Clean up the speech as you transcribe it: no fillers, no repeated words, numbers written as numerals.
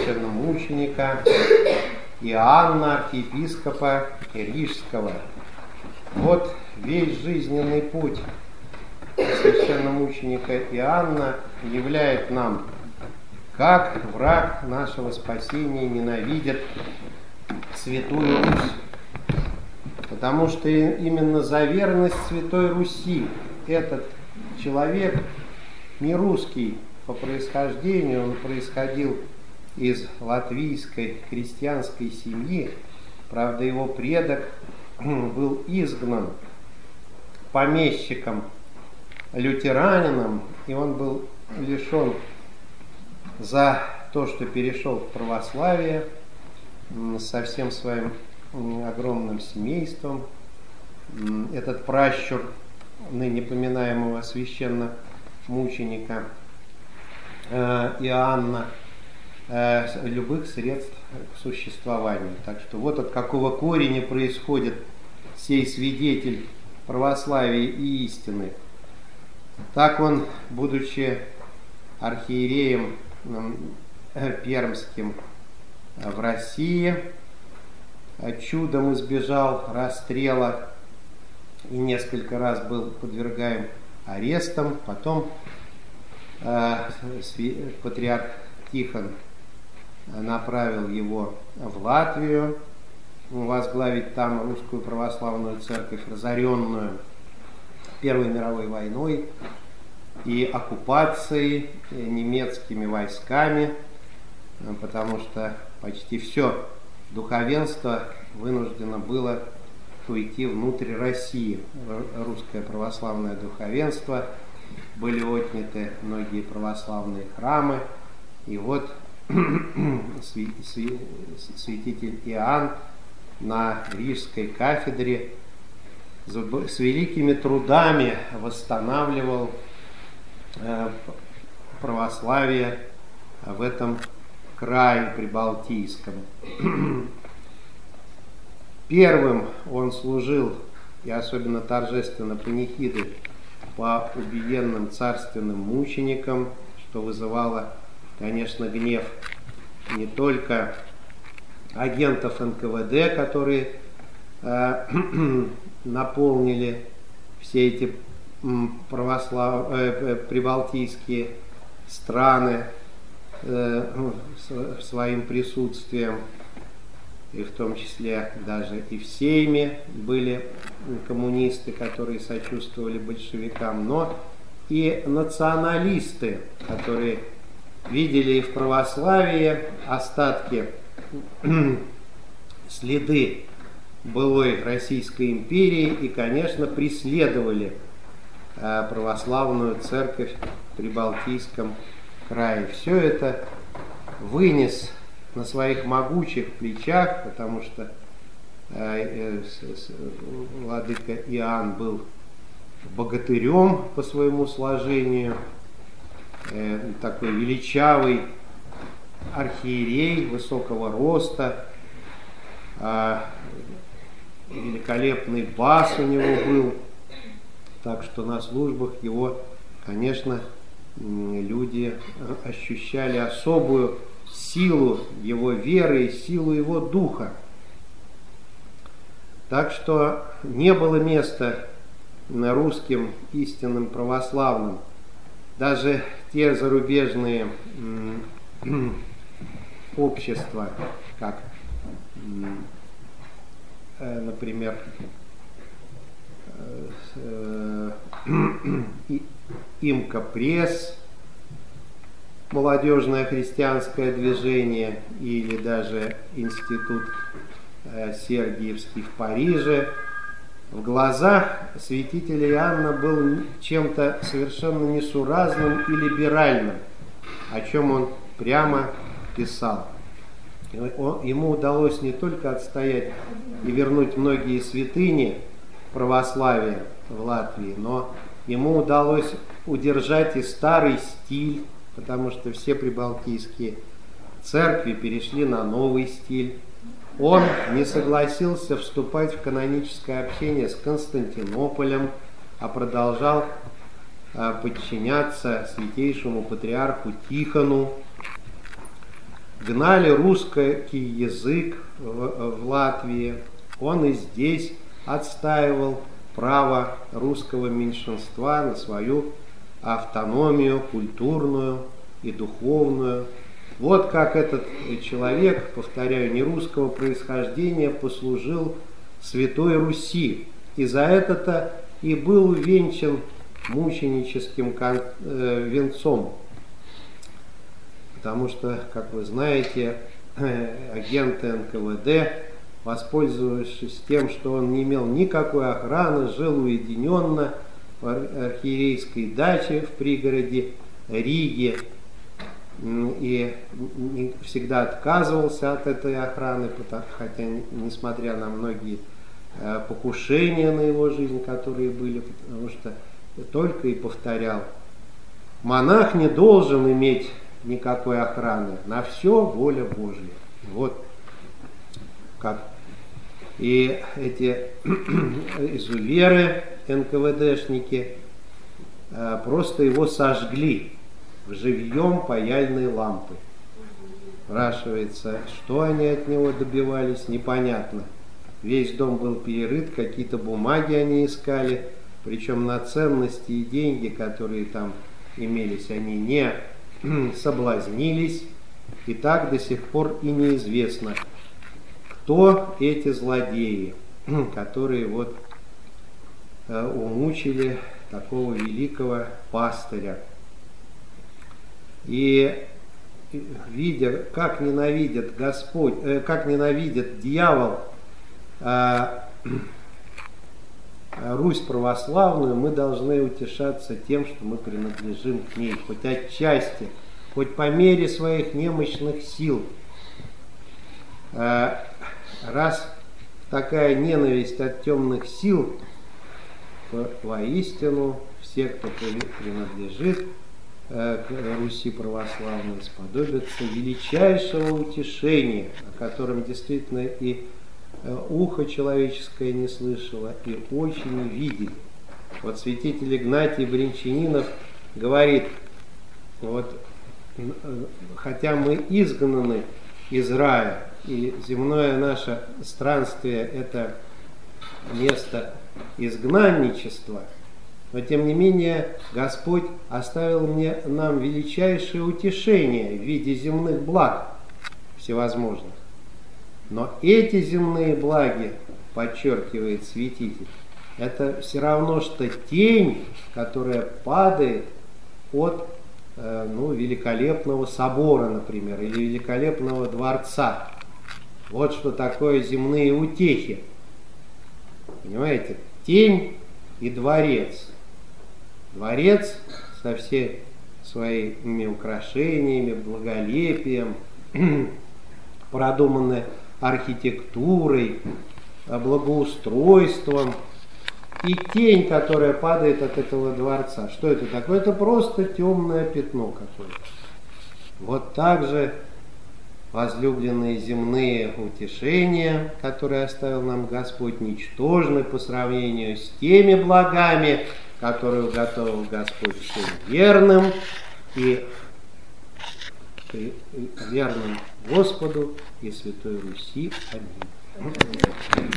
священномученика Иоанна, архиепископа Рижского. Вот весь жизненный путь священномученика Иоанна являет нам, как враг нашего спасения ненавидит Святую Русь. Потому что именно за верность Святой Руси этот человек не русский по происхождению, он происходил из латвийской крестьянской семьи. Правда, его предок был изгнан помещиком, лютеранином, и он был лишен за то, что перешел в православие со всем своим огромным семейством. Этот пращур ныне поминаемого священномученика Иоанна любых средств к существованию. Так что вот от какого корня происходит сей свидетель православия и истины. Так он, будучи архиереем пермским в России, чудом избежал расстрела и несколько раз был подвергаем арестам. Потом патриарх Тихон направил его в Латвию возглавить там русскую православную церковь, разоренную Первой мировой войной и оккупацией немецкими войсками, потому что почти все духовенство вынуждено было уйти внутрь России. Русское православное духовенство, были отняты многие православные храмы. И вот святитель Иоанн на Рижской кафедре с великими трудами восстанавливал православие в этом крае прибалтийском. Первым он служил, и особенно торжественно, панихиды по убиенным царственным мученикам, что вызывало, конечно, гнев не только агентов НКВД, которые наполнили все эти прибалтийские страны своим присутствием, и в том числе даже и в Сейме были коммунисты, которые сочувствовали большевикам, но и националисты, которые видели в православии остатки, следы былой Российской империи и, конечно, преследовали православную церковь в Прибалтийском крае. Все это вынес на своих могучих плечах, потому что владыка Иоанн был богатырем по своему сложению, такой величавый архиерей высокого роста, великолепный бас у него был, так что на службах его, конечно, люди ощущали особую силу его веры и силу его духа. Так что не было места русским истинным православным. Даже те зарубежные общества, как, например, Имка-пресс, молодежное христианское движение, или даже институт Сергиевский в Париже, в глазах святителя Иоанна был чем-то совершенно несуразным и либеральным, о чем он прямо писал. Ему удалось не только отстоять и вернуть многие святыни православия в Латвии, но ему удалось удержать и старый стиль, потому что все прибалтийские церкви перешли на новый стиль. Он не согласился вступать в каноническое общение с Константинополем, а продолжал подчиняться святейшему патриарху Тихону. гнали русский язык в Латвии, он и здесь отстаивал право русского меньшинства на свою автономию культурную и духовную. Вот как этот человек, повторяю, не русского происхождения, послужил Святой Руси. И за это-то и был увенчан мученическим венцом. Потому что, как вы знаете, агенты НКВД, воспользовавшись тем, что он не имел никакой охраны, жил уединенно в архиерейской даче в пригороде Риги и всегда отказывался от этой охраны, хотя, несмотря на многие покушения на его жизнь, которые были, потому что только и повторял: монах не должен иметь никакой охраны, на все воля Божья. Вот как. И эти изуверы, НКВДшники, просто его сожгли в живьем паяльной лампы. Спрашивается, что они от него добивались, непонятно. Весь дом был перерыт, какие-то бумаги они искали, причем на ценности и деньги, которые там имелись, они не соблазнились. И так до сих пор и неизвестно, кто эти злодеи, которые вот умучили такого великого пастыря. И видя, как ненавидит Господь, как ненавидит дьявол Русь православную, мы должны утешаться тем, что мы принадлежим к ней, хоть отчасти, хоть по мере своих немощных сил. Раз такая ненависть от темных сил, то воистину все, кто принадлежит к Руси православной, сподобятся величайшего утешения, о котором действительно и ухо человеческое не слышало, и очи не видели. Вот святитель Игнатий Брянчанинов говорит: вот, хотя мы изгнаны из рая, и земное наше странствие – это место изгнанничества, но тем не менее Господь оставил нам величайшее утешение в виде земных благ всевозможных. Но эти земные благи, подчеркивает святитель, это все равно, что тень, которая падает от великолепного собора, например, или великолепного дворца. Вот что такое земные утехи. Понимаете? Тень и дворец. Дворец со всеми своими украшениями, благолепием, продуманной архитектурой, благоустройством. И тень, которая падает от этого дворца. Что это такое? Это просто темное пятно какое-то. Вот так же возлюбленные земные утешения, которые оставил нам Господь, ничтожны по сравнению с теми благами, которые уготовил Господь всем верным и верным Господу и Святой Руси. Аминь.